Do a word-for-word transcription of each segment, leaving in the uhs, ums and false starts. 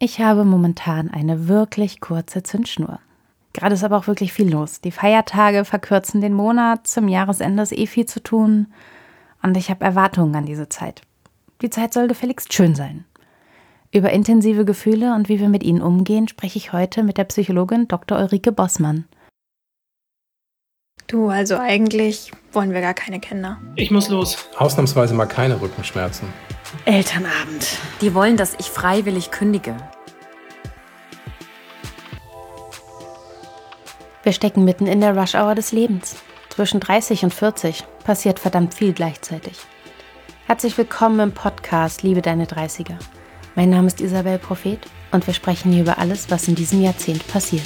Ich habe momentan eine wirklich kurze Zündschnur. Gerade ist aber auch wirklich viel los. Die Feiertage verkürzen den Monat, zum Jahresende ist eh viel zu tun. Und ich habe Erwartungen an diese Zeit. Die Zeit soll gefälligst schön sein. Über intensive Gefühle und wie wir mit ihnen umgehen, spreche ich heute mit der Psychologin Doktor Ulrike Bossmann. Du, also eigentlich wollen wir gar keine Kinder. Ich muss los. Ausnahmsweise mal keine Rückenschmerzen. Elternabend. Die wollen, dass ich freiwillig kündige. Wir stecken mitten in der Rush-Hour des Lebens. Zwischen dreißig und vierzig passiert verdammt viel gleichzeitig. Herzlich willkommen im Podcast Liebe deine dreißiger. Mein Name ist Isabel Prophet und wir sprechen hier über alles, was in diesem Jahrzehnt passiert.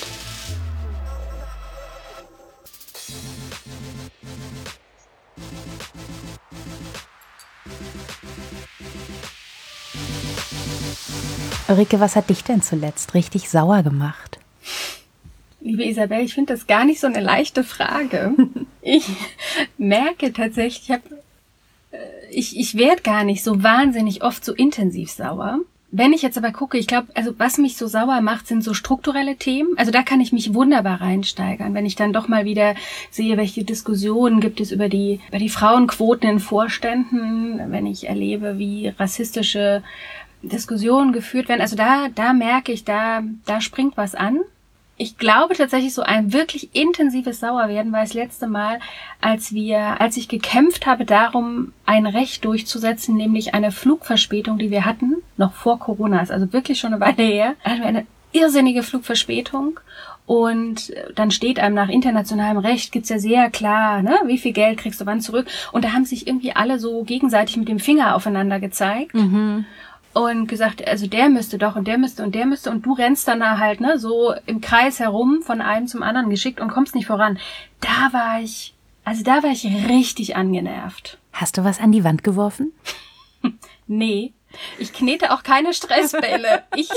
Ulrike, was hat dich denn zuletzt richtig sauer gemacht? Liebe Isabel, ich finde das gar nicht so eine leichte Frage. Ich merke tatsächlich, ich, hab, ich, ich werde gar nicht so wahnsinnig oft so intensiv sauer. Wenn ich jetzt aber gucke, ich glaube, also was mich so sauer macht, sind so strukturelle Themen. Also da kann ich mich wunderbar reinsteigern, wenn ich dann doch mal wieder sehe, welche Diskussionen gibt es über die, über die Frauenquoten in Vorständen, wenn ich erlebe, wie rassistische Diskussionen geführt werden. Also da, da merke ich, da, da springt was an. Ich glaube tatsächlich, so ein wirklich intensives Sauerwerden war das letzte Mal, als wir, als ich gekämpft habe darum, ein Recht durchzusetzen, nämlich eine Flugverspätung, die wir hatten, noch vor Corona, ist also wirklich schon eine Weile her, hatten wir eine irrsinnige Flugverspätung. Und dann steht einem nach internationalem Recht, gibt's ja sehr klar, ne, wie viel Geld kriegst du wann zurück. Und da haben sich irgendwie alle so gegenseitig mit dem Finger aufeinander gezeigt. Mhm. Und gesagt, also der müsste doch und der müsste und der müsste und du rennst dann da halt, ne, so im Kreis herum, von einem zum anderen geschickt und kommst nicht voran. Da war ich, also da war ich richtig angenervt. Hast du was an die Wand geworfen? Nee, ich knete auch keine Stressbälle. ich,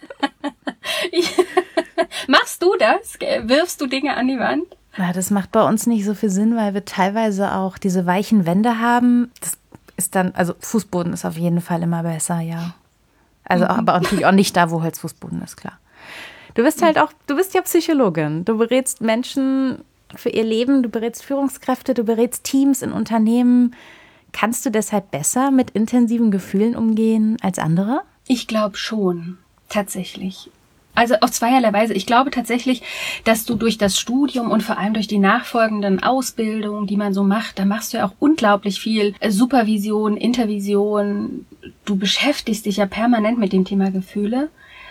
ich Machst du das? Wirfst du Dinge an die Wand? Ja, das macht bei uns nicht so viel Sinn, weil wir teilweise auch diese weichen Wände haben. Das ist dann, also Fußboden ist auf jeden Fall immer besser, ja. Also mhm. aber natürlich auch nicht da, wo Holzfußboden ist, klar. Du bist halt auch, du bist ja Psychologin. Du berätst Menschen für ihr Leben, du berätst Führungskräfte, du berätst Teams in Unternehmen. Kannst du deshalb besser mit intensiven Gefühlen umgehen als andere? Ich glaube schon, tatsächlich. Also auf zweierlei Weise. Ich glaube tatsächlich, dass du durch das Studium und vor allem durch die nachfolgenden Ausbildungen, die man so macht, da machst du ja auch unglaublich viel Supervision, Intervision. Du beschäftigst dich ja permanent mit dem Thema Gefühle.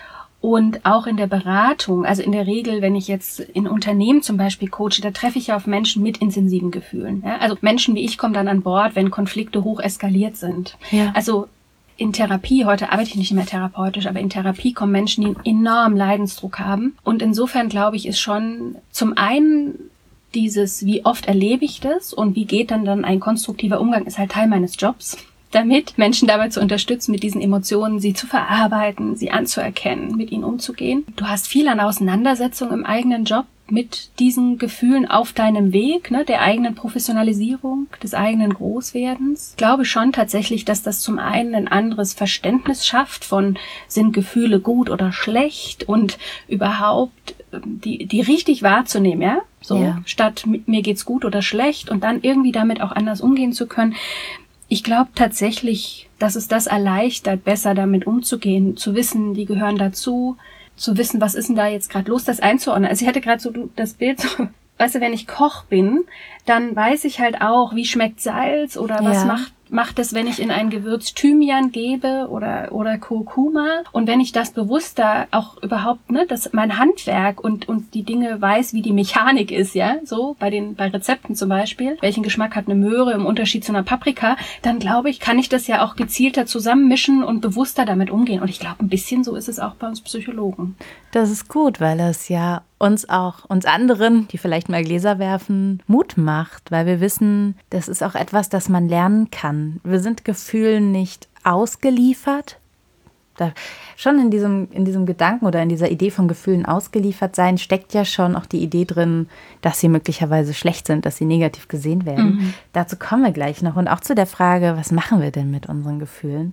Und auch in der Beratung, also in der Regel, wenn ich jetzt in Unternehmen zum Beispiel coache, da treffe ich ja auf Menschen mit intensiven Gefühlen. Ja? Also Menschen wie ich kommen dann an Bord, wenn Konflikte hoch eskaliert sind. Ja. Also in Therapie, heute arbeite ich nicht mehr therapeutisch, aber in Therapie kommen Menschen, die einen enormen Leidensdruck haben. Und insofern glaube ich, ist schon zum einen dieses, wie oft erlebe ich das und wie geht dann dann ein konstruktiver Umgang, ist halt Teil meines Jobs, damit Menschen dabei zu unterstützen, mit diesen Emotionen, sie zu verarbeiten, sie anzuerkennen, mit ihnen umzugehen. Du hast viel an Auseinandersetzung im eigenen Job mit diesen Gefühlen auf deinem Weg, ne, der eigenen Professionalisierung, des eigenen Großwerdens. Ich glaube schon tatsächlich, dass das zum einen ein anderes Verständnis schafft von, sind Gefühle gut oder schlecht und überhaupt die, die richtig wahrzunehmen, ja, so, ja. Statt mir geht's gut oder schlecht und dann irgendwie damit auch anders umgehen zu können. Ich glaube tatsächlich, dass es das erleichtert, besser damit umzugehen, zu wissen, die gehören dazu, zu wissen, was ist denn da jetzt gerade los, das einzuordnen. Also ich hatte gerade so das Bild, so, weißt du, wenn ich Koch bin, dann weiß ich halt auch, wie schmeckt Salz oder was ja. macht macht es, wenn ich in ein Gewürz Thymian gebe oder oder Kurkuma. Und wenn ich das bewusster auch überhaupt, ne, dass mein Handwerk und und die Dinge weiß, wie die Mechanik ist, ja, so bei den bei Rezepten zum Beispiel, welchen Geschmack hat eine Möhre im Unterschied zu einer Paprika, dann glaube ich, kann ich das ja auch gezielter zusammenmischen und bewusster damit umgehen. Und ich glaube, ein bisschen so ist es auch bei uns Psychologen. Das ist gut, weil es ja uns auch, uns anderen, die vielleicht mal Gläser werfen, Mut macht, weil wir wissen, das ist auch etwas, das man lernen kann. Wir sind Gefühlen nicht ausgeliefert. Da, schon in diesem, in diesem Gedanken oder in dieser Idee von Gefühlen ausgeliefert sein, steckt ja schon auch die Idee drin, dass sie möglicherweise schlecht sind, dass sie negativ gesehen werden. Mhm. Dazu kommen wir gleich noch. Und auch zu der Frage, was machen wir denn mit unseren Gefühlen?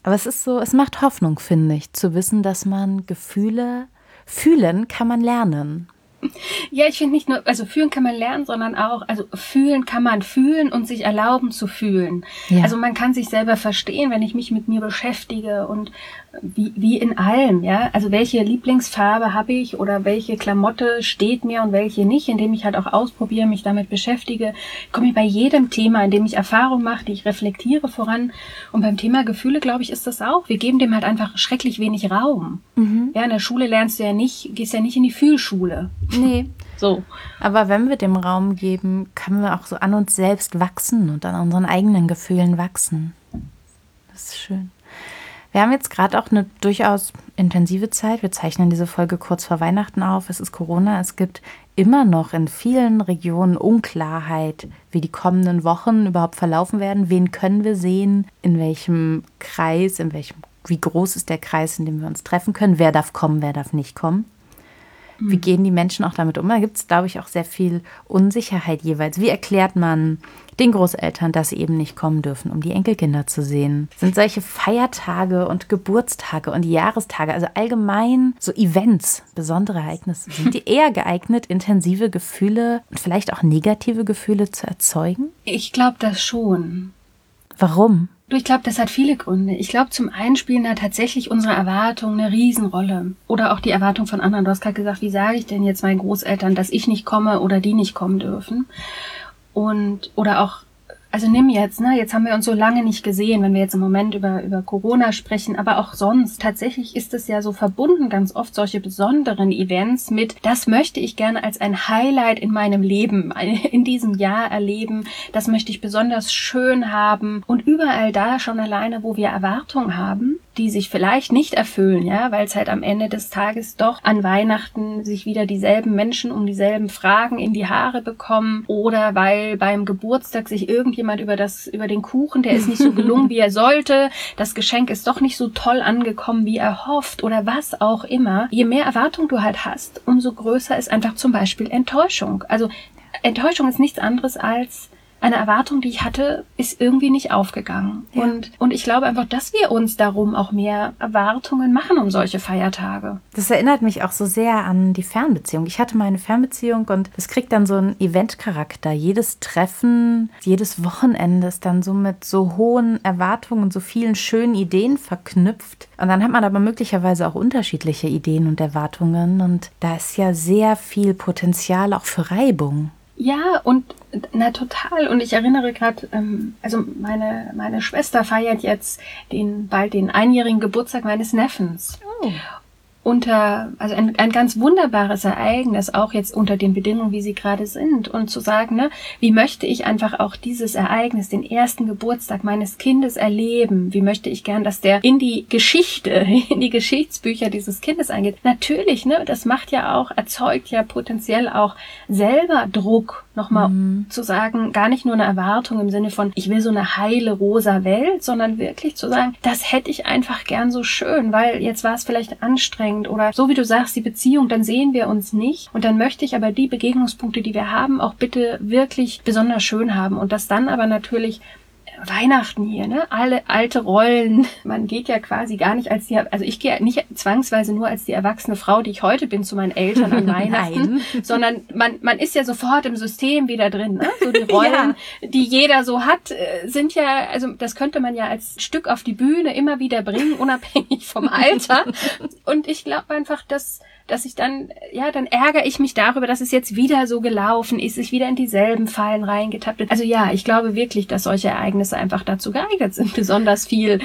Aber es ist so, es macht Hoffnung, finde ich, zu wissen, dass man Gefühle, fühlen kann man lernen. Ja, ich finde nicht nur, also fühlen kann man lernen, sondern auch, also fühlen kann man fühlen und sich erlauben zu fühlen. Ja. Also man kann sich selber verstehen, wenn ich mich mit mir beschäftige und wie, wie in allem, ja. Also welche Lieblingsfarbe habe ich oder welche Klamotte steht mir und welche nicht, indem ich halt auch ausprobiere, mich damit beschäftige, komme ich bei jedem Thema, indem ich Erfahrung mache, die ich reflektiere, voran. Und beim Thema Gefühle, glaube ich, ist das auch. Wir geben dem halt einfach schrecklich wenig Raum. Mhm. Ja, in der Schule lernst du ja nicht, gehst ja nicht in die Fühlschule. Nee. So. Aber wenn wir dem Raum geben, können wir auch so an uns selbst wachsen und an unseren eigenen Gefühlen wachsen. Das ist schön. Wir haben jetzt gerade auch eine durchaus intensive Zeit. Wir zeichnen diese Folge kurz vor Weihnachten auf. Es ist Corona. Es gibt immer noch in vielen Regionen Unklarheit, wie die kommenden Wochen überhaupt verlaufen werden. Wen können wir sehen? In welchem Kreis? In welchem, wie groß ist der Kreis, in dem wir uns treffen können? Wer darf kommen? Wer darf nicht kommen? Wie gehen die Menschen auch damit um? Da gibt es, glaube ich, auch sehr viel Unsicherheit jeweils. Wie erklärt man den Großeltern, dass sie eben nicht kommen dürfen, um die Enkelkinder zu sehen? Sind solche Feiertage und Geburtstage und Jahrestage, also allgemein so Events, besondere Ereignisse, sind die eher geeignet, intensive Gefühle und vielleicht auch negative Gefühle zu erzeugen? Ich glaube das schon. Warum? Ich glaube, das hat viele Gründe. Ich glaube, zum einen spielen da tatsächlich unsere Erwartungen eine Riesenrolle. Oder auch die Erwartung von anderen. Du hast gerade gesagt, wie sage ich denn jetzt meinen Großeltern, dass ich nicht komme oder die nicht kommen dürfen? Und, oder auch, also nimm jetzt, ne, jetzt haben wir uns so lange nicht gesehen, wenn wir jetzt im Moment über, über Corona sprechen, aber auch sonst. Tatsächlich ist es ja so verbunden, ganz oft solche besonderen Events mit, das möchte ich gerne als ein Highlight in meinem Leben, in diesem Jahr erleben. Das möchte ich besonders schön haben. Und überall da schon alleine, wo wir Erwartungen haben, die sich vielleicht nicht erfüllen, ja, weil es halt am Ende des Tages doch an Weihnachten sich wieder dieselben Menschen um dieselben Fragen in die Haare bekommen oder weil beim Geburtstag sich irgendjemand über das, über den Kuchen, der ist nicht so gelungen, wie er sollte, das Geschenk ist doch nicht so toll angekommen, wie er hofft oder was auch immer. Je mehr Erwartung du halt hast, umso größer ist einfach zum Beispiel Enttäuschung. Also Enttäuschung ist nichts anderes als eine Erwartung, die ich hatte, ist irgendwie nicht aufgegangen. Ja. Und, und ich glaube einfach, dass wir uns darum auch mehr Erwartungen machen um solche Feiertage. Das erinnert mich auch so sehr an die Fernbeziehung. Ich hatte mal eine Fernbeziehung und es kriegt dann so einen Eventcharakter. Jedes Treffen, jedes Wochenende ist dann so mit so hohen Erwartungen und so vielen schönen Ideen verknüpft. Und dann hat man aber möglicherweise auch unterschiedliche Ideen und Erwartungen. Und da ist ja sehr viel Potenzial auch für Reibung. Ja, und na total. Und ich erinnere gerade, ähm, also meine meine Schwester feiert jetzt den bald den einjährigen Geburtstag meines Neffens. Oh. Unter, also ein, ein ganz wunderbares Ereignis, auch jetzt unter den Bedingungen, wie sie gerade sind. Und zu sagen, ne, wie möchte ich einfach auch dieses Ereignis, den ersten Geburtstag meines Kindes erleben? Wie möchte ich gern, dass der in die Geschichte, in die Geschichtsbücher dieses Kindes eingeht? Natürlich, ne, das macht ja auch, erzeugt ja potenziell auch selber Druck, nochmal mhm. zu sagen, gar nicht nur eine Erwartung im Sinne von, ich will so eine heile, rosa Welt, sondern wirklich zu sagen, das hätte ich einfach gern so schön, weil jetzt war es vielleicht anstrengend oder so wie du sagst, die Beziehung, dann sehen wir uns nicht und dann möchte ich aber die Begegnungspunkte, die wir haben, auch bitte wirklich besonders schön haben und das dann aber natürlich Weihnachten hier, ne? Alle alte Rollen. Man geht ja quasi gar nicht als die, also ich gehe nicht zwangsweise nur als die erwachsene Frau, die ich heute bin, zu meinen Eltern an Weihnachten, sondern man man ist ja sofort im System wieder drin, ne? So die Rollen, ja. die jeder so hat, sind ja, also das könnte man ja als Stück auf die Bühne immer wieder bringen, unabhängig vom Alter. Und ich glaube einfach, dass dass ich dann, ja, dann ärgere ich mich darüber, dass es jetzt wieder so gelaufen ist, ich wieder in dieselben Fallen reingetappt bin. Also ja, ich glaube wirklich, dass solche Ereignisse einfach dazu geeignet sind, besonders viel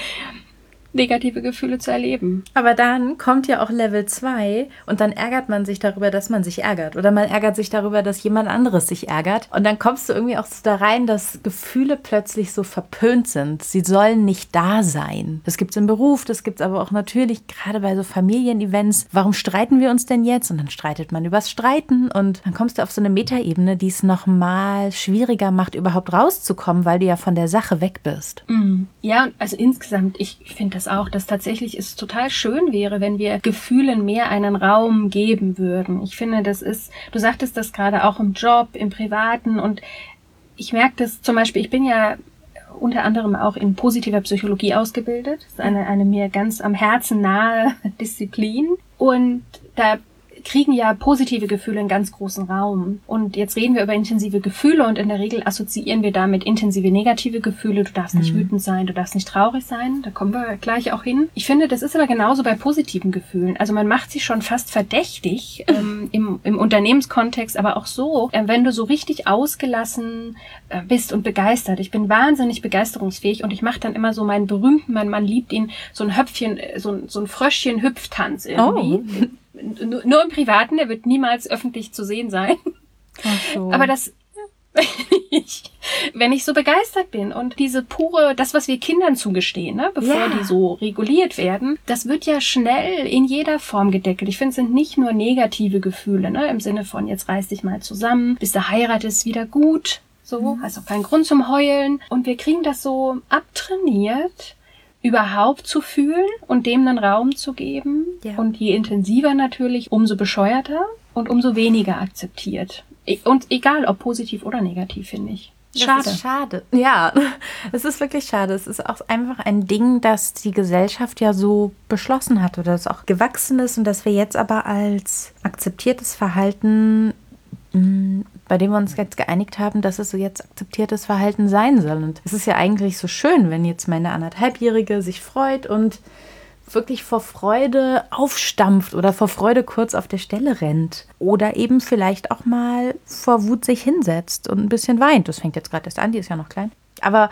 negative Gefühle zu erleben. Aber dann kommt ja auch Level zwei und dann ärgert man sich darüber, dass man sich ärgert. Oder man ärgert sich darüber, dass jemand anderes sich ärgert. Und dann kommst du irgendwie auch so da rein, dass Gefühle plötzlich so verpönt sind. Sie sollen nicht da sein. Das gibt's im Beruf, das gibt's aber auch natürlich gerade bei so Familienevents. Warum streiten wir uns denn jetzt? Und dann streitet man übers Streiten und dann kommst du auf so eine Metaebene, die es nochmal schwieriger macht, überhaupt rauszukommen, weil du ja von der Sache weg bist. Mm. Ja, also insgesamt, ich finde das auch, dass tatsächlich es total schön wäre, wenn wir Gefühlen mehr einen Raum geben würden. Ich finde, das ist, du sagtest das gerade auch im Job, im Privaten und ich merke das zum Beispiel, ich bin ja unter anderem auch in positiver Psychologie ausgebildet. Das ist eine, eine mir ganz am Herzen nahe Disziplin. Und da kriegen ja positive Gefühle einen ganz großen Raum. Und jetzt reden wir über intensive Gefühle und in der Regel assoziieren wir damit intensive negative Gefühle. Du darfst nicht mhm. wütend sein, du darfst nicht traurig sein. Da kommen wir gleich auch hin. Ich finde, das ist aber genauso bei positiven Gefühlen. Also man macht sie schon fast verdächtig ähm, im, im Unternehmenskontext, aber auch so, äh, wenn du so richtig ausgelassen äh, bist und begeistert. Ich bin wahnsinnig begeisterungsfähig und ich mache dann immer so meinen berühmten, mein Mann liebt ihn, so ein Höpfchen, so ein, so ein Fröschchen-Hüpftanz irgendwie. Oh. Nur, nur im Privaten, der wird niemals öffentlich zu sehen sein. Ach so. Aber das, ich, wenn ich so begeistert bin und diese pure, das, was wir Kindern zugestehen, ne, bevor ja. die so reguliert werden, das wird ja schnell in jeder Form gedeckelt. Ich finde, es sind nicht nur negative Gefühle, ne, im Sinne von, jetzt reiß dich mal zusammen, bis du heiratest, wieder gut, so, mhm. also kein Grund zum Heulen. Und wir kriegen das so abtrainiert, überhaupt zu fühlen und dem einen Raum zu geben. Ja. Und je intensiver natürlich, umso bescheuerter und umso weniger akzeptiert. Und egal, ob positiv oder negativ, finde ich. Schade. Das ist schade. Ja, es ist wirklich schade. Es ist auch einfach ein Ding, das die Gesellschaft ja so beschlossen hat oder das auch gewachsen ist und das wir jetzt aber als akzeptiertes Verhalten, bei dem wir uns jetzt geeinigt haben, dass es so jetzt akzeptiertes Verhalten sein soll. Und es ist ja eigentlich so schön, wenn jetzt meine anderthalbjährige sich freut und wirklich vor Freude aufstampft oder vor Freude kurz auf der Stelle rennt. Oder eben vielleicht auch mal vor Wut sich hinsetzt und ein bisschen weint. Das fängt jetzt gerade erst an, die ist ja noch klein. Aber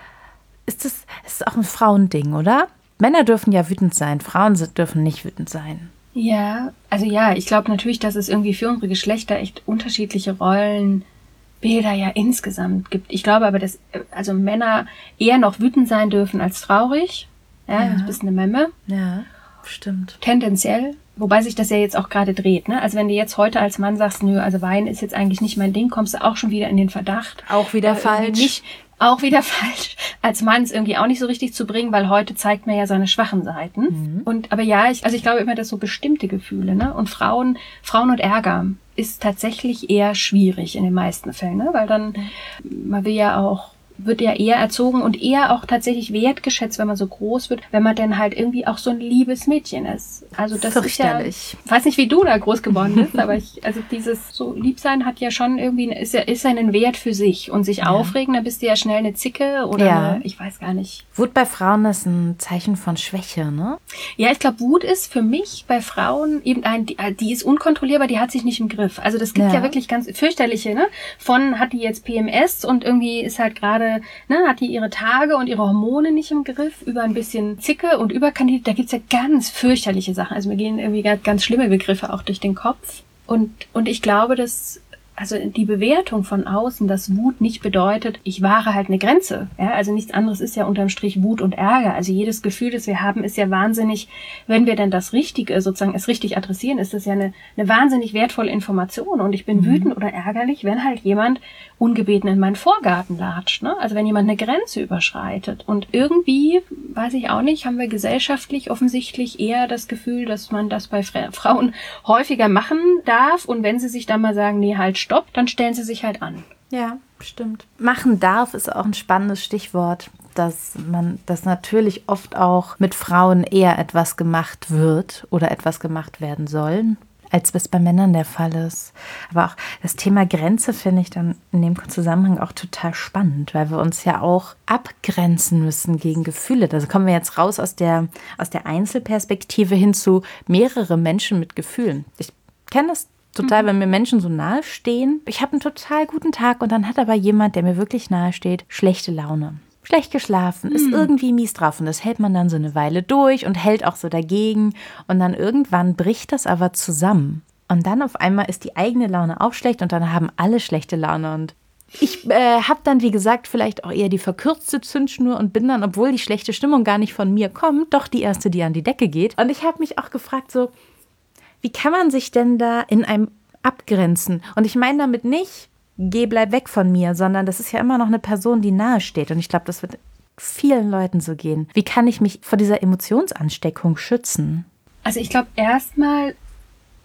ist das, ist das auch ein Frauending, oder? Männer dürfen ja wütend sein, Frauen dürfen nicht wütend sein. Ja, also ja, ich glaube natürlich, dass es irgendwie für unsere Geschlechter echt unterschiedliche Rollenbilder ja insgesamt gibt. Ich glaube aber, dass also Männer eher noch wütend sein dürfen als traurig. Ja, ja. Du bist eine Memme. Ja, stimmt. Tendenziell. Wobei sich das ja jetzt auch gerade dreht, ne? Also wenn du jetzt heute als Mann sagst, nö, also Wein ist jetzt eigentlich nicht mein Ding, kommst du auch schon wieder in den Verdacht. Auch wieder äh, falsch. Nicht, auch wieder falsch. Als Mann ist irgendwie auch nicht so richtig zu bringen, weil heute zeigt man ja seine schwachen Seiten. Mhm. Und, aber ja, ich, also ich glaube immer, dass so bestimmte Gefühle, ne? Und Frauen, Frauen und Ärger ist tatsächlich eher schwierig in den meisten Fällen, ne? Weil dann, man will ja auch, wird ja eher erzogen und eher auch tatsächlich wertgeschätzt, wenn man so groß wird, wenn man dann halt irgendwie auch so ein liebes Mädchen ist. Also das ist ja, ich weiß nicht, wie du da groß geworden bist, aber ich, also dieses so Liebsein hat ja schon irgendwie, ist ja, ist ja einen Wert für sich und sich ja. aufregen, dann bist du ja schnell eine Zicke oder ja. eine, ich weiß gar nicht. Wut bei Frauen ist ein Zeichen von Schwäche, ne? Ja, ich glaube, Wut ist für mich bei Frauen eben ein, die, die ist unkontrollierbar, die hat sich nicht im Griff. Also das gibt ja, ja wirklich ganz fürchterliche, ne? Von hat die jetzt P M S und irgendwie ist halt gerade Ne, hat die ihre Tage und ihre Hormone nicht im Griff, über ein bisschen Zicke und Überkandid, da gibt's ja ganz fürchterliche Sachen. Also mir gehen irgendwie ganz, ganz schlimme Begriffe auch durch den Kopf. Und, und ich glaube, dass also die Bewertung von außen, dass Wut nicht bedeutet, ich wahre halt eine Grenze. Ja, also nichts anderes ist ja unterm Strich Wut und Ärger. Also jedes Gefühl, das wir haben, ist ja wahnsinnig, wenn wir denn das Richtige, sozusagen es richtig adressieren, ist das ja eine, eine wahnsinnig wertvolle Information. Und ich bin mhm. wütend oder ärgerlich, wenn halt jemand ungebeten in meinen Vorgarten latscht, ne? Also wenn jemand eine Grenze überschreitet. Und irgendwie, weiß ich auch nicht, haben wir gesellschaftlich offensichtlich eher das Gefühl, dass man das bei Frauen häufiger machen darf. Und wenn sie sich dann mal sagen, nee, halt stopp, dann stellen sie sich halt an. Ja, stimmt. Machen darf ist auch ein spannendes Stichwort, dass man, dass natürlich oft auch mit Frauen eher etwas gemacht wird oder etwas gemacht werden soll, als es bei Männern der Fall ist. Aber auch das Thema Grenze finde ich dann in dem Zusammenhang auch total spannend, weil wir uns ja auch abgrenzen müssen gegen Gefühle. Da kommen wir jetzt raus aus der, aus der Einzelperspektive hin zu mehrere Menschen mit Gefühlen. Ich kenne das total, mhm. wenn mir Menschen so nahe stehen. Ich habe einen total guten Tag und dann hat aber jemand, der mir wirklich nahe steht, schlechte Laune. Schlecht geschlafen, ist mhm. irgendwie mies drauf und das hält man dann so eine Weile durch und hält auch so dagegen und dann irgendwann bricht das aber zusammen und dann auf einmal ist die eigene Laune auch schlecht und dann haben alle schlechte Laune und ich äh, habe dann, wie gesagt, vielleicht auch eher die verkürzte Zündschnur und bin dann, obwohl die schlechte Stimmung gar nicht von mir kommt, doch die erste, die an die Decke geht. Und ich habe mich auch gefragt, so, wie kann man sich denn da in einem abgrenzen? Und ich meine damit nicht, geh, bleib weg von mir, sondern das ist ja immer noch eine Person, die nahe steht. Und ich glaube, das wird vielen Leuten so gehen. Wie kann ich mich vor dieser Emotionsansteckung schützen? Also ich glaube, erstmal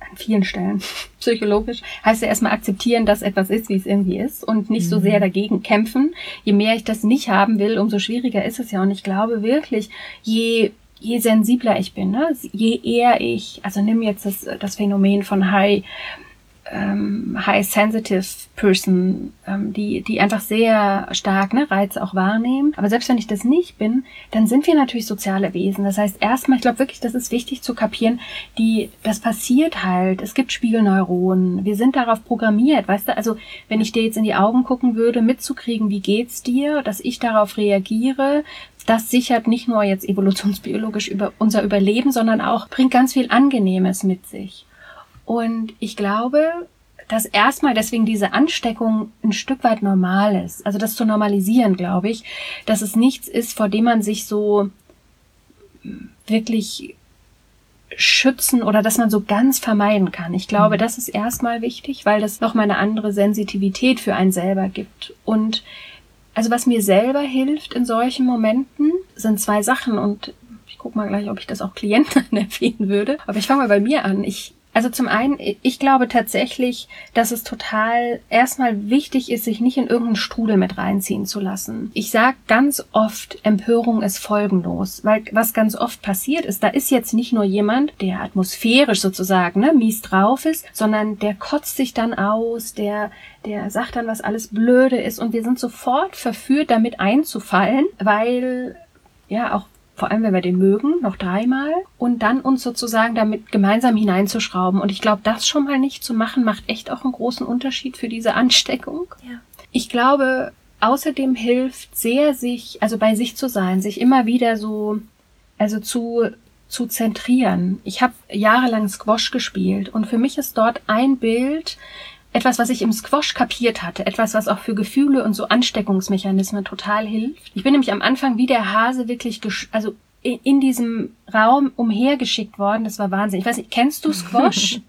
an vielen Stellen psychologisch, heißt ja erstmal akzeptieren, dass etwas ist, wie es irgendwie ist und nicht so sehr dagegen kämpfen. Je mehr ich das nicht haben will, umso schwieriger ist es ja. Und ich glaube wirklich, je je sensibler ich bin, ne, je eher ich, also nimm jetzt das, das Phänomen von High ähm, High Sensitive Person, ähm, die die einfach sehr stark ne, Reize auch wahrnehmen. Aber selbst wenn ich das nicht bin, dann sind wir natürlich soziale Wesen. Das heißt, erstmal, ich glaube wirklich, das ist wichtig zu kapieren, die das passiert halt. Es gibt Spiegelneuronen. Wir sind darauf programmiert, weißt du? Also wenn ich dir jetzt in die Augen gucken würde, mitzukriegen, wie geht's dir, dass ich darauf reagiere, das sichert nicht nur jetzt evolutionsbiologisch über unser Überleben, sondern auch bringt ganz viel Angenehmes mit sich. Und ich glaube, dass erstmal deswegen diese Ansteckung ein Stück weit normal ist. Also das zu normalisieren, glaube ich, dass es nichts ist, vor dem man sich so wirklich schützen oder dass man so ganz vermeiden kann. Ich glaube, mhm. das ist erstmal wichtig, weil das nochmal eine andere Sensitivität für einen selber gibt. Und also was mir selber hilft in solchen Momenten, sind zwei Sachen und ich gucke mal gleich, ob ich das auch Klienten empfehlen würde. Aber ich fange mal bei mir an. Ich, also zum einen, ich glaube tatsächlich, dass es total erstmal wichtig ist, sich nicht in irgendeinen Strudel mit reinziehen zu lassen. Ich sage ganz oft, Empörung ist folgenlos, weil was ganz oft passiert ist, da ist jetzt nicht nur jemand, der atmosphärisch sozusagen ne, mies drauf ist, sondern der kotzt sich dann aus, der der sagt dann, was alles blöde ist und wir sind sofort verführt, damit einzufallen, weil, ja, auch vor allem, wenn wir den mögen, noch dreimal und dann uns sozusagen damit gemeinsam hineinzuschrauben. Und ich glaube, das schon mal nicht zu machen, macht echt auch einen großen Unterschied für diese Ansteckung. Ja. Ich glaube, außerdem hilft sehr, sich, also bei sich zu sein, sich immer wieder so, also zu zu zentrieren. Ich habe jahrelang Squash gespielt und für mich ist dort ein Bild, etwas, was ich im Squash kapiert hatte, etwas, was auch für Gefühle und so Ansteckungsmechanismen total hilft. Ich bin nämlich am Anfang wie der Hase wirklich, gesch- also in, in diesem Raum umhergeschickt worden. Das war Wahnsinn. Ich weiß nicht, kennst du Squash?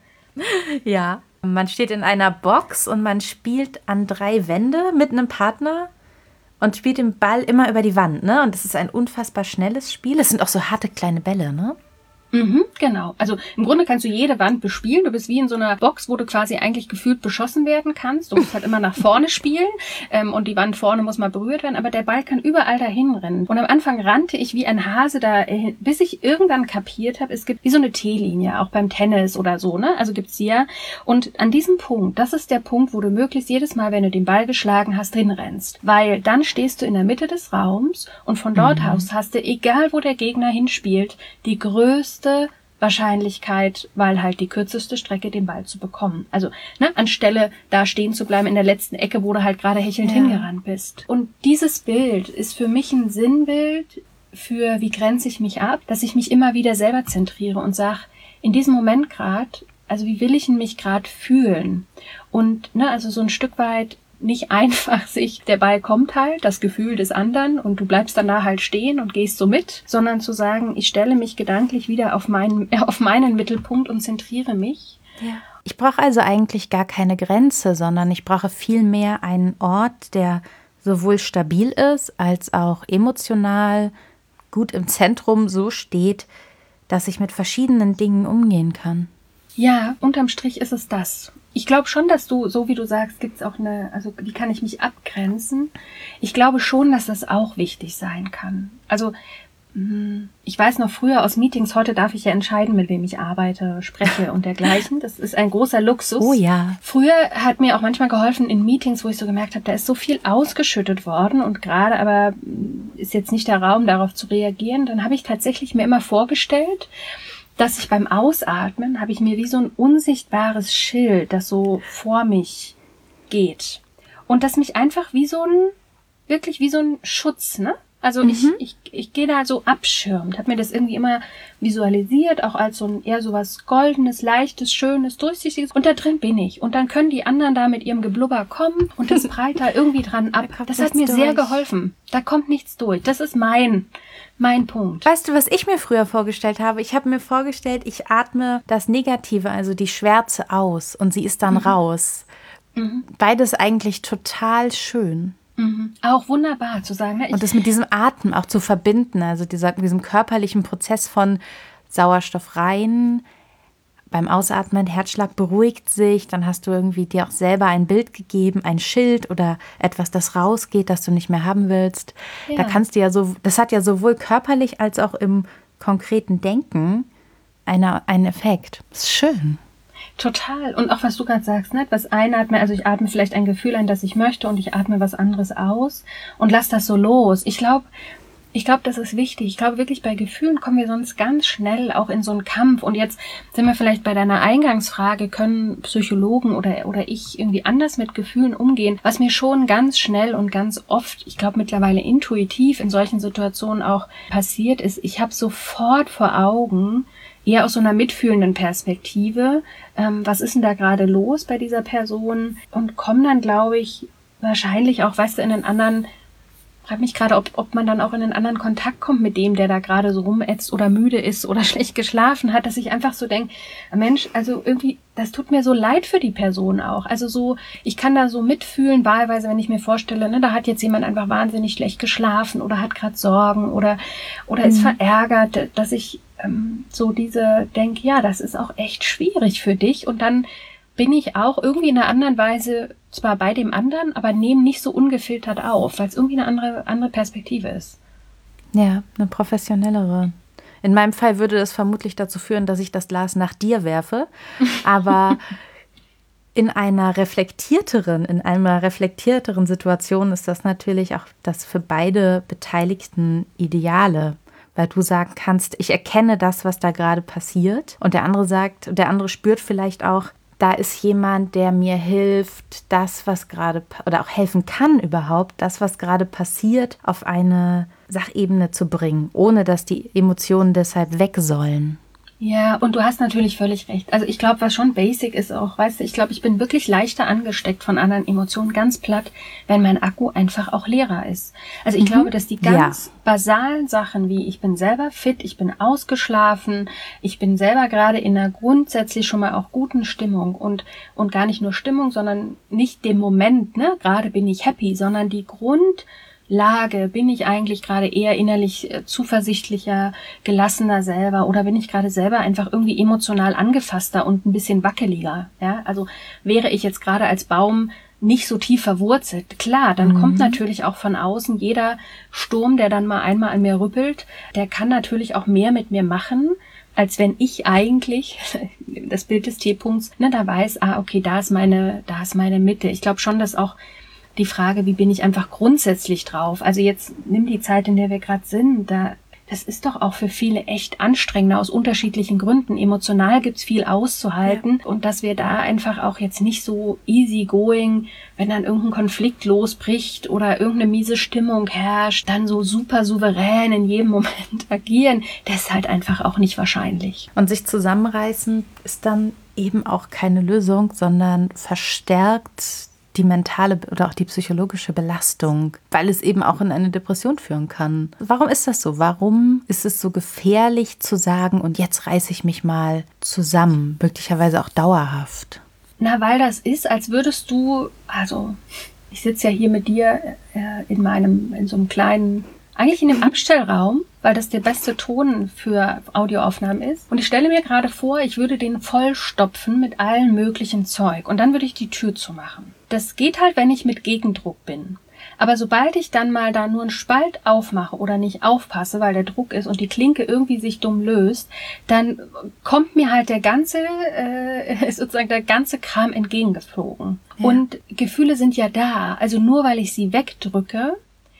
Ja, man steht in einer Box und man spielt an drei Wände mit einem Partner und spielt den Ball immer über die Wand, ne? Und das ist ein unfassbar schnelles Spiel. Es sind auch so harte kleine Bälle, ne? Mhm, genau. Also im Grunde kannst du jede Wand bespielen. Du bist wie in so einer Box, wo du quasi eigentlich gefühlt beschossen werden kannst. Du musst halt immer nach vorne spielen ähm, und die Wand vorne muss mal berührt werden, aber der Ball kann überall dahin rennen. Und am Anfang rannte ich wie ein Hase da, äh, bis ich irgendwann kapiert habe, es gibt wie so eine T-Linie, auch beim Tennis oder so, ne? Also gibt's die ja. Und an diesem Punkt, das ist der Punkt, wo du möglichst jedes Mal, wenn du den Ball geschlagen hast, hinrennst. Weil dann stehst du in der Mitte des Raums und von dort mhm. aus hast du, egal wo der Gegner hinspielt, die größte Wahrscheinlichkeit, weil halt die kürzeste Strecke, den Ball zu bekommen. Also ne, anstelle da stehen zu bleiben in der letzten Ecke, wo du halt gerade hechelnd ja. hingerannt bist. Und dieses Bild ist für mich ein Sinnbild für, wie grenze ich mich ab, dass ich mich immer wieder selber zentriere und sage, in diesem Moment gerade, also wie will ich mich gerade fühlen? Und ne, also so ein Stück weit nicht einfach sich, der Ball kommt halt, das Gefühl des anderen und du bleibst dann da halt stehen und gehst so mit, sondern zu sagen, ich stelle mich gedanklich wieder auf meinen, auf meinen Mittelpunkt und zentriere mich. Ja. Ich brauche also eigentlich gar keine Grenze, sondern ich brauche vielmehr einen Ort, der sowohl stabil ist, als auch emotional gut im Zentrum so steht, dass ich mit verschiedenen Dingen umgehen kann. Ja, unterm Strich ist es das. Ich glaube schon, dass du, so wie du sagst, gibt es auch eine, also wie kann ich mich abgrenzen? Ich glaube schon, dass das auch wichtig sein kann. Also ich weiß noch früher aus Meetings, heute darf ich ja entscheiden, mit wem ich arbeite, spreche und dergleichen. Das ist ein großer Luxus. Oh ja. Früher hat mir auch manchmal geholfen in Meetings, wo ich so gemerkt habe, da ist so viel ausgeschüttet worden und gerade aber ist jetzt nicht der Raum, darauf zu reagieren. Dann habe ich tatsächlich mir immer vorgestellt, dass ich beim Ausatmen, habe ich mir wie so ein unsichtbares Schild, das so vor mich geht. Und das mich einfach wie so ein, wirklich wie so ein Schutz, ne? Also mhm. ich, ich, ich gehe da so abschirmt, habe mir das irgendwie immer visualisiert, auch als so ein eher so was Goldenes, Leichtes, Schönes, Durchsichtiges. Und da drin bin ich. Und dann können die anderen da mit ihrem Geblubber kommen und das prallt da irgendwie dran ab. Da das hat mir durch. sehr geholfen. Da kommt nichts durch. Das ist mein, mein Punkt. Weißt du, was ich mir früher vorgestellt habe? Ich habe mir vorgestellt, ich atme das Negative, also die Schwärze aus und sie ist dann mhm. raus. Mhm. Beides eigentlich total schön. Mhm. Auch wunderbar zu sagen. Ne? Ich und das mit diesem Atem auch zu verbinden, also dieser, diesem körperlichen Prozess von Sauerstoff rein, beim Ausatmen, Herzschlag beruhigt sich, dann hast du irgendwie dir auch selber ein Bild gegeben, ein Schild oder etwas, das rausgeht, das du nicht mehr haben willst. Ja. Da kannst du ja so, das hat ja sowohl körperlich als auch im konkreten Denken eine, einen Effekt. Das ist schön. Total. Und auch was du gerade sagst, ne? Was einatme, also ich atme vielleicht ein Gefühl ein, das ich möchte und ich atme was anderes aus und lass das so los. Ich glaube, Ich glaube, das ist wichtig. Ich glaube wirklich, bei Gefühlen kommen wir sonst ganz schnell auch in so einen Kampf. Und jetzt sind wir vielleicht bei deiner Eingangsfrage, können Psychologen oder, oder ich irgendwie anders mit Gefühlen umgehen? Was mir schon ganz schnell und ganz oft, ich glaube mittlerweile intuitiv in solchen Situationen auch passiert ist, ich habe sofort vor Augen, eher aus so einer mitfühlenden Perspektive, ähm, was ist denn da gerade los bei dieser Person? Und komme dann, glaube ich, wahrscheinlich auch, weißt du, in einen anderen, frage mich gerade, ob, ob man dann auch in einen anderen Kontakt kommt mit dem, der da gerade so rumätzt oder müde ist oder schlecht geschlafen hat, dass ich einfach so denke, Mensch, also irgendwie, das tut mir so leid für die Person auch. Also so, ich kann da so mitfühlen, wahlweise, wenn ich mir vorstelle, ne, da hat jetzt jemand einfach wahnsinnig schlecht geschlafen oder hat gerade Sorgen oder, oder mhm. ist verärgert, dass ich ähm, so diese denke, ja, das ist auch echt schwierig für dich. Und dann bin ich auch irgendwie in einer anderen Weise zwar bei dem anderen, aber nehme nicht so ungefiltert auf, weil es irgendwie eine andere, andere Perspektive ist. Ja, eine professionellere. In meinem Fall würde das vermutlich dazu führen, dass ich das Glas nach dir werfe, aber in einer reflektierteren, in einer reflektierteren Situation ist das natürlich auch das für beide Beteiligten Ideale. Weil du sagen kannst, ich erkenne das, was da gerade passiert. Und der andere sagt, der andere spürt vielleicht auch, da ist jemand, der mir hilft, das, was gerade, oder auch helfen kann überhaupt, das, was gerade passiert, auf eine Sachebene zu bringen, ohne dass die Emotionen deshalb weg sollen. Ja, und du hast natürlich völlig recht. Also ich glaube, was schon basic ist auch, weißt du, ich glaube, ich bin wirklich leichter angesteckt von anderen Emotionen, ganz platt, wenn mein Akku einfach auch leerer ist. Also ich mhm. glaube, dass die ganz ja. basalen Sachen wie ich bin selber fit, ich bin ausgeschlafen, ich bin selber gerade in einer grundsätzlich schon mal auch guten Stimmung und und gar nicht nur Stimmung, sondern nicht dem Moment, ne, gerade bin ich happy, sondern die Grund Lage, bin ich eigentlich gerade eher innerlich äh, zuversichtlicher, gelassener selber oder bin ich gerade selber einfach irgendwie emotional angefasster und ein bisschen wackeliger, ja? Also wäre ich jetzt gerade als Baum nicht so tief verwurzelt, klar, dann mhm. kommt natürlich auch von außen jeder Sturm, der dann mal einmal an mir rüppelt, der kann natürlich auch mehr mit mir machen, als wenn ich eigentlich, das Bild des T-Punkts, ne, da weiß, ah, okay, da ist meine, da ist meine Mitte. Ich glaube schon, dass auch die Frage, wie bin ich einfach grundsätzlich drauf? Also jetzt nimm die Zeit, in der wir gerade sind. Da, das ist doch auch für viele echt anstrengender aus unterschiedlichen Gründen. Emotional gibt's viel auszuhalten. Ja. Und dass wir da einfach auch jetzt nicht so easy going, wenn dann irgendein Konflikt losbricht oder irgendeine miese Stimmung herrscht, dann so super souverän in jedem Moment agieren. Das ist halt einfach auch nicht wahrscheinlich. Und sich zusammenreißen ist dann eben auch keine Lösung, sondern verstärkt die mentale oder auch die psychologische Belastung, weil es eben auch in eine Depression führen kann. Warum ist das so? Warum ist es so gefährlich zu sagen, und jetzt reiße ich mich mal zusammen, möglicherweise auch dauerhaft? Na, weil das ist, als würdest du, also ich sitze ja hier mit dir äh, in meinem, in so einem kleinen, eigentlich in dem Abstellraum, weil das der beste Ton für Audioaufnahmen ist. Und ich stelle mir gerade vor, ich würde den vollstopfen mit allen möglichen Zeug und dann würde ich die Tür zumachen. Das geht halt, wenn ich mit Gegendruck bin. Aber sobald ich dann mal da nur einen Spalt aufmache oder nicht aufpasse, weil der Druck ist und die Klinke irgendwie sich dumm löst, dann kommt mir halt der ganze, äh, sozusagen der ganze Kram entgegengeflogen. Ja. Und Gefühle sind ja da. Also nur weil ich sie wegdrücke,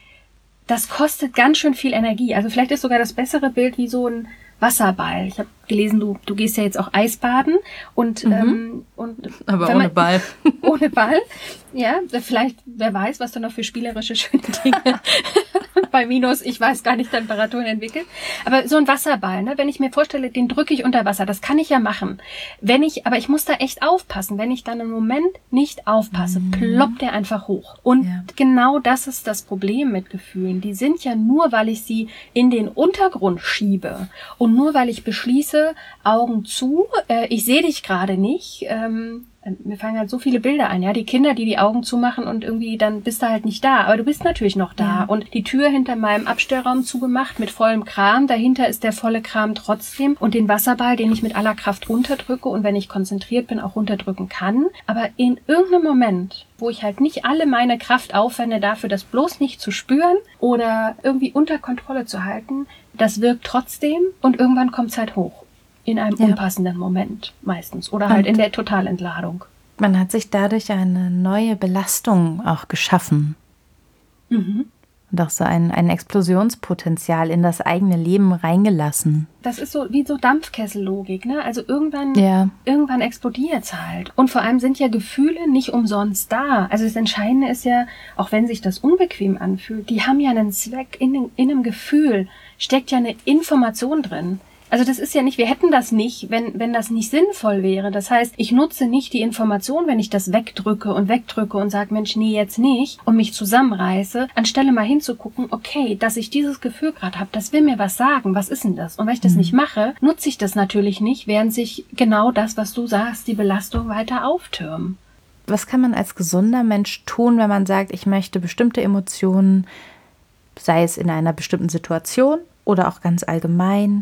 das kostet ganz schön viel Energie. Also vielleicht ist sogar das bessere Bild wie so ein Wasserball. Ich habe gelesen, du du gehst ja jetzt auch Eisbaden und mhm. ähm, und aber man, ohne Ball. Ohne Ball, ja. Vielleicht, wer weiß, was du noch für spielerische schöne Dinge bei minus, ich weiß gar nicht, Temperaturen entwickelt. Aber so ein Wasserball, ne? Wenn ich mir vorstelle, den drücke ich unter Wasser, das kann ich ja machen. Wenn ich, aber ich muss da echt aufpassen. Wenn ich dann im Moment nicht aufpasse, mhm. ploppt der einfach hoch. Und ja. genau das ist das Problem mit Gefühlen. Die sind ja nur, weil ich sie in den Untergrund schiebe und nur, weil ich beschließe, Augen zu, äh, ich sehe dich gerade nicht, ähm, mir fallen halt so viele Bilder ein, ja, die Kinder, die die Augen zumachen und irgendwie dann bist du halt nicht da, aber du bist natürlich noch da ja. Und die Tür hinter meinem Abstellraum zugemacht mit vollem Kram, dahinter ist der volle Kram trotzdem und den Wasserball, den ich mit aller Kraft runterdrücke und wenn ich konzentriert bin, auch runterdrücken kann, aber in irgendeinem Moment, wo ich halt nicht alle meine Kraft aufwende dafür, das bloß nicht zu spüren oder irgendwie unter Kontrolle zu halten, das wirkt trotzdem und irgendwann kommt es halt hoch. In einem ja. unpassenden Moment meistens oder halt und in der Totalentladung. Man hat sich dadurch eine neue Belastung auch geschaffen. Mhm. Und auch so ein, ein Explosionspotenzial in das eigene Leben reingelassen. Das ist so wie so Dampfkessellogik, ne? Also irgendwann, ja. irgendwann explodiert es halt. Und vor allem sind ja Gefühle nicht umsonst da. Also das Entscheidende ist ja, auch wenn sich das unbequem anfühlt, die haben ja einen Zweck. In, in einem Gefühl steckt ja eine Information drin. Also das ist ja nicht, wir hätten das nicht, wenn wenn das nicht sinnvoll wäre. Das heißt, ich nutze nicht die Information, wenn ich das wegdrücke und wegdrücke und sage, Mensch, nee, jetzt nicht, und mich zusammenreiße, anstelle mal hinzugucken, okay, dass ich dieses Gefühl gerade habe, das will mir was sagen, was ist denn das? Und wenn ich das mhm. nicht mache, nutze ich das natürlich nicht, während sich genau das, was du sagst, die Belastung weiter auftürmen. Was kann man als gesunder Mensch tun, wenn man sagt, ich möchte bestimmte Emotionen, sei es in einer bestimmten Situation oder auch ganz allgemein,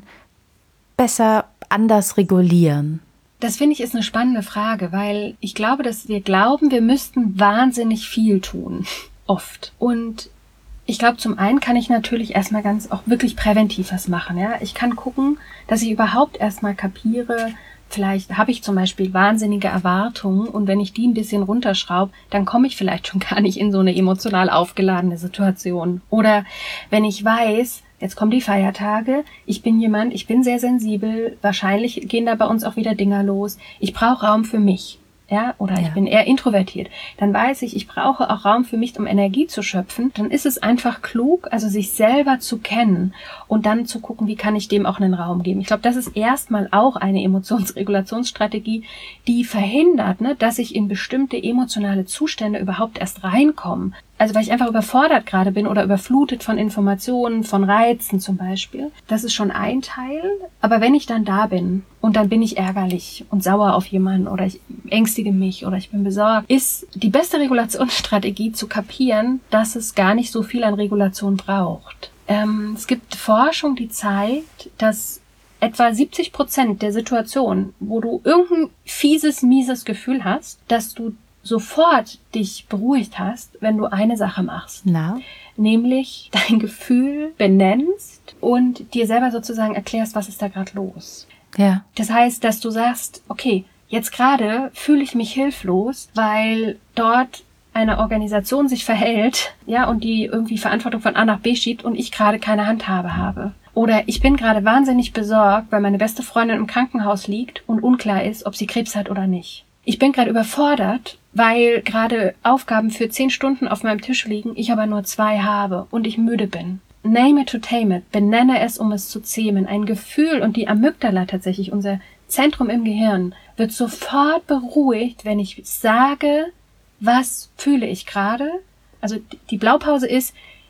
besser anders regulieren? Das finde ich ist eine spannende Frage, weil ich glaube, dass wir glauben, wir müssten wahnsinnig viel tun. Oft. Und ich glaube, zum einen kann ich natürlich erstmal ganz auch wirklich präventiv was machen. Ja? Ich kann gucken, dass ich überhaupt erstmal kapiere, vielleicht habe ich zum Beispiel wahnsinnige Erwartungen und wenn ich die ein bisschen runterschraube, dann komme ich vielleicht schon gar nicht in so eine emotional aufgeladene Situation. Oder wenn ich weiß, jetzt kommen die Feiertage, ich bin jemand, ich bin sehr sensibel, wahrscheinlich gehen da bei uns auch wieder Dinger los. Ich brauche Raum für mich, ja, oder ja. ich bin eher introvertiert. Dann weiß ich, ich brauche auch Raum für mich, um Energie zu schöpfen. Dann ist es einfach klug, also sich selber zu kennen und dann zu gucken, wie kann ich dem auch einen Raum geben. Ich glaube, das ist erstmal auch eine Emotionsregulationsstrategie, die verhindert, ne, dass ich in bestimmte emotionale Zustände überhaupt erst reinkomme. Also weil ich einfach überfordert gerade bin oder überflutet von Informationen, von Reizen zum Beispiel. Das ist schon ein Teil. Aber wenn ich dann da bin und dann bin ich ärgerlich und sauer auf jemanden oder ich ängstige mich oder ich bin besorgt, ist die beste Regulationsstrategie zu kapieren, dass es gar nicht so viel an Regulation braucht. Ähm, es gibt Forschung, die zeigt, dass etwa siebzig Prozent der Situationen, wo du irgendein fieses, mieses Gefühl hast, dass du sofort dich beruhigt hast, wenn du eine Sache machst. Na? Nämlich dein Gefühl benennst und dir selber sozusagen erklärst, was ist da gerade los. Ja. Das heißt, dass du sagst, okay, jetzt gerade fühle ich mich hilflos, weil dort eine Organisation sich verhält, ja, und die irgendwie Verantwortung von A nach B schiebt und ich gerade keine Handhabe habe. Oder ich bin gerade wahnsinnig besorgt, weil meine beste Freundin im Krankenhaus liegt und unklar ist, ob sie Krebs hat oder nicht. Ich bin gerade überfordert, weil gerade Aufgaben für zehn Stunden auf meinem Tisch liegen, ich aber nur zwei habe und ich müde bin. Name it to tame it, benenne es, um es zu zähmen. Ein Gefühl und die Amygdala tatsächlich, unser Zentrum im Gehirn, wird sofort beruhigt, wenn ich sage, was fühle ich gerade. Also die Blaupause ist,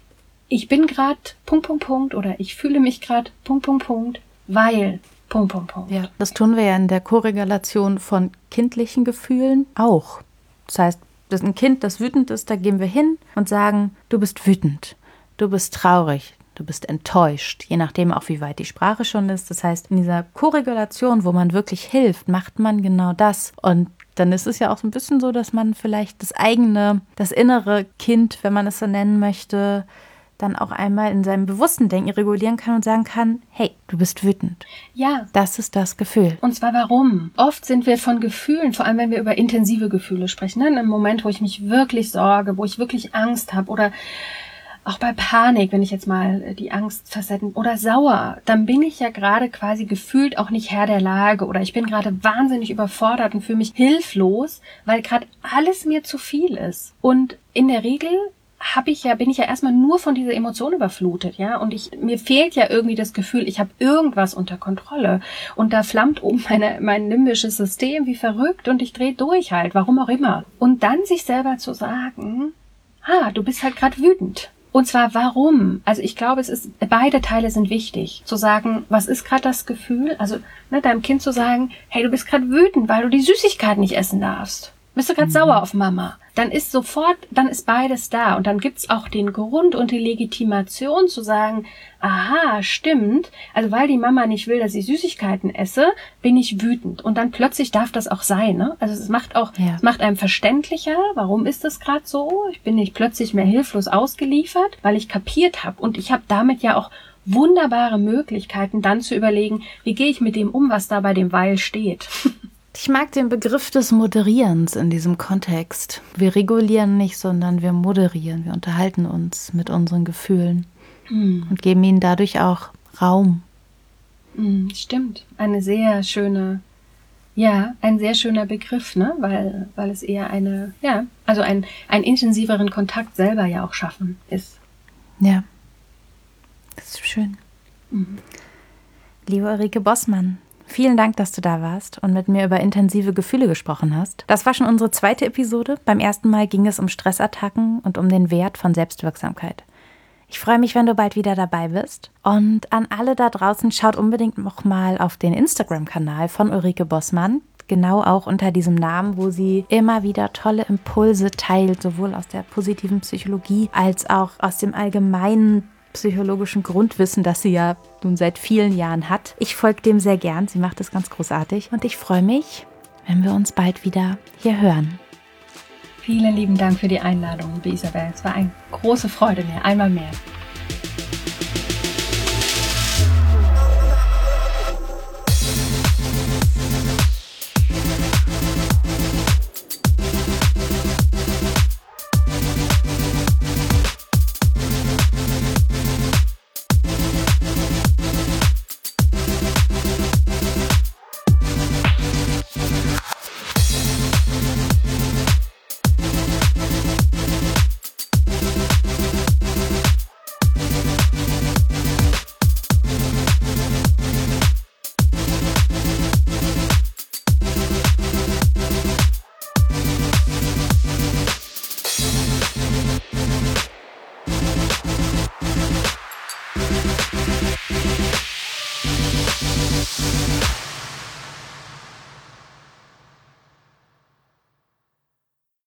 ich bin gerade Punkt, Punkt, Punkt oder ich fühle mich gerade Punkt, Punkt, Punkt, weil Punkt, Punkt, Punkt. Ja, das tun wir ja in der Koregulation von kindlichen Gefühlen auch. Das heißt, das ist ein Kind, das wütend ist, da gehen wir hin und sagen, du bist wütend, du bist traurig, du bist enttäuscht, je nachdem auch, wie weit die Sprache schon ist. Das heißt, in dieser Koregulation, wo man wirklich hilft, macht man genau das. Und dann ist es ja auch so ein bisschen so, dass man vielleicht das eigene, das innere Kind, wenn man es so nennen möchte, dann auch einmal in seinem bewussten Denken regulieren kann und sagen kann, hey, du bist wütend. Ja. Das ist das Gefühl. Und zwar warum? Oft sind wir von Gefühlen, vor allem wenn wir über intensive Gefühle sprechen, ne? In einem Moment, wo ich mich wirklich sorge, wo ich wirklich Angst habe oder auch bei Panik, wenn ich jetzt mal die Angst facetten oder sauer, dann bin ich ja gerade quasi gefühlt auch nicht Herr der Lage oder ich bin gerade wahnsinnig überfordert und fühle mich hilflos, weil gerade alles mir zu viel ist. Und in der Regel habe ich ja, bin ich ja erstmal nur von dieser Emotion überflutet, ja, und ich, mir fehlt ja irgendwie das Gefühl, ich habe irgendwas unter Kontrolle und da flammt oben meine, mein limbisches System wie verrückt und ich drehe durch halt, warum auch immer. Und dann sich selber zu sagen, ah, du bist halt gerade wütend. Und zwar warum? Also ich glaube, es ist, beide Teile sind wichtig. Zu sagen, was ist gerade das Gefühl? Also ne, deinem Kind zu sagen, hey, du bist gerade wütend, weil du die Süßigkeit nicht essen darfst. Bist du gerade mhm. sauer auf Mama? Dann ist sofort, dann ist beides da. Und dann gibt's auch den Grund und die Legitimation zu sagen, aha, stimmt. Also weil die Mama nicht will, dass ich Süßigkeiten esse, bin ich wütend. Und dann plötzlich darf das auch sein. Ne? Also es macht auch, ja. es macht einem verständlicher, warum ist das gerade so? Ich bin nicht plötzlich mehr hilflos ausgeliefert, weil ich kapiert habe. Und ich habe damit ja auch wunderbare Möglichkeiten, dann zu überlegen, wie gehe ich mit dem um, was da bei dem Weil steht. Ich mag den Begriff des Moderierens in diesem Kontext. Wir regulieren nicht, sondern wir moderieren. Wir unterhalten uns mit unseren Gefühlen hm. und geben ihnen dadurch auch Raum. Hm, stimmt. Eine sehr schöne, ja, ein sehr schöner Begriff, ne? Weil, weil es eher eine, ja, also ein, einen intensiveren Kontakt selber ja auch schaffen ist. Ja, das ist schön. Mhm. Liebe Ulrike Bossmann, vielen Dank, dass du da warst und mit mir über intensive Gefühle gesprochen hast. Das war schon unsere zweite Episode. Beim ersten Mal ging es um Stressattacken und um den Wert von Selbstwirksamkeit. Ich freue mich, wenn du bald wieder dabei bist. Und an alle da draußen, schaut unbedingt noch mal auf den Instagram-Kanal von Ulrike Bossmann. Genau auch unter diesem Namen, wo sie immer wieder tolle Impulse teilt, sowohl aus der positiven Psychologie als auch aus dem allgemeinen psychologischen Grundwissen, das sie ja nun seit vielen Jahren hat. Ich folge dem sehr gern, sie macht es ganz großartig und ich freue mich, wenn wir uns bald wieder hier hören. Vielen lieben Dank für die Einladung, liebe Isabel. Es war eine große Freude mir, einmal mehr.